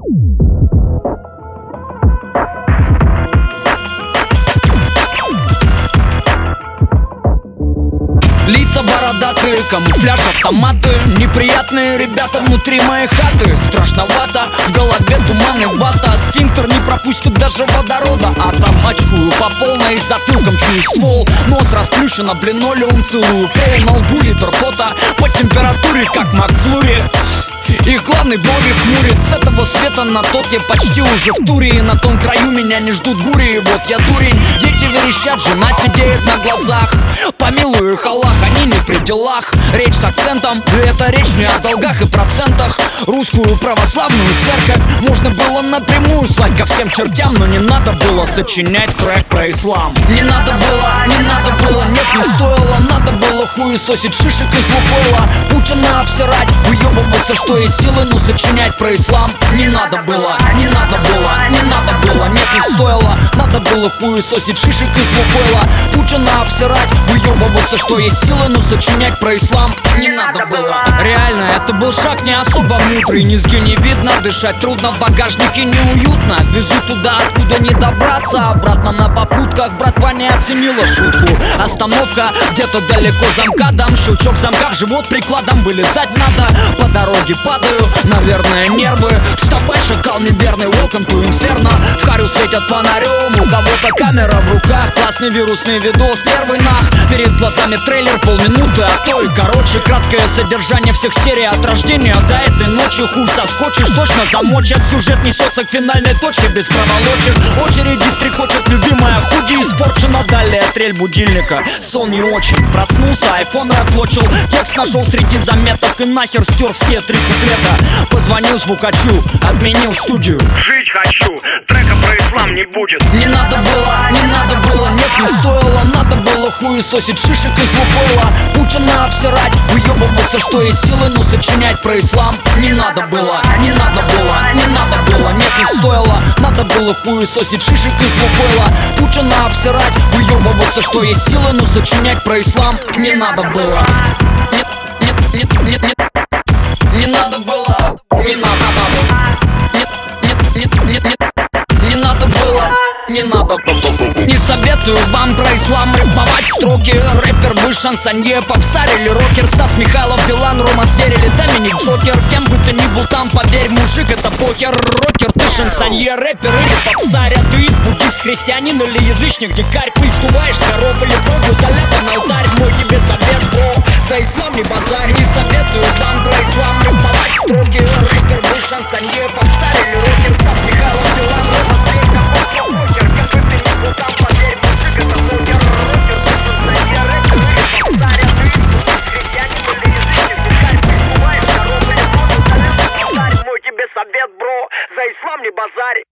Лица бородатые, камуфляж, автоматы. Неприятные ребята внутри моей хаты. Страшновато, в голове туман и вата. Сфинктер не пропустит даже водорода. А там очкую по полной, затылком чую ствол. Нос расплющен, об линолеум целую пол. На лбу литр пота, по температуре как Макфлури. Их главный брови хмурит. С этого света на тот я почти уже в туре. И на том краю меня не ждут бури. И вот я дурень, дети верещат, жена сидеет на глазах. Помилуй их Аллах, они не при делах. Речь с акцентом, и это речь не о долгах и процентах. Русскую православную церковь можно было напрямую слать ко всем чертям. Но не надо было сочинять трек про ислам. Не надо было, нет, не стоило. Надо было хуесосить шишек из Лукойла, Путина обсирать, выебываться, что есть силы, но сочинять про ислам не надо было, нет, не стоило. Надо было хуесосить шишек из Лукойла, Путина обсирать, выебываться, что есть силы, но сочинять про ислам не надо было. Реально, это был шаг не особо мудрый. Низги не видно, дышать трудно, в багажнике неуютно. Везу туда, откуда не добраться. Обратно на попутках, братва не оценила шутку. Остановка где-то далеко за МКАДом. Щелчок замка в живот прикладом, вылезать надо. По дороге падаю, наверное, нервы. Вставай, шакал неверный, welcome to inferno. В харю светят фонарем, у кого-то камера в руках. Классный вирусный видос, первый нах. Перед глазами трейлер, полминуты, а то и короче. Краткое содержание всех серий от рождения до этой ночи. Хуй соскочишь, точно замочат. Сюжет несется к финальной точке без проволочек. Очереди стрекочет, любимая худи испорчена. Далее трель будильника, сон не очень. Проснулся, айфон разлочил. Текст нашел среди заметок и нахер стер все 3 куплета. Позвонил звукачу, отменил студию. Жить хочу, трека про ислам не будет. Не надо было, нет, не стоило. Надо было хуесосить шишек из Лукойла, Путина обсирать, выебываться, что есть силы, но сочинять про ислам не надо было, нет, не стоило. Надо было хуесосить шишек из Лукойла, Путина обсирать, выебываться, что есть силы, но сочинять про ислам не надо было. Нет, не надо было, не надо было. Не советую вам про ислам рыбовать строки. Рэпер вы шансонье, попсарь или рокер. Стас Михайлов, Билан, Рома Зверь или Доминик Джокер. Кем бы ты ни был там, поверь, мужик, это похер. Рокер, ты шансонье, рэпер или попсарь. Атеист, буддист, христианин или язычник, дикарь. Пристуваешь с коров или кровью заляпан алтарь. Мой тебе совет, бро, за ислам не базарь. Не советую вам про ислам рыбовать строки. Рэпер вы шансонье, попсарь или рокер. Стас Михайлов, Билан, Рома Зверь, похер. Там поверь, мужик, это похер. Рокер, ты шансонье, рэпер или попсарь. Атеист, христианин или язычник, дикарь. Пристуваешь с коров или кровью заляпан алтарь. Мой тебе совет, бро, за ислам не базарь.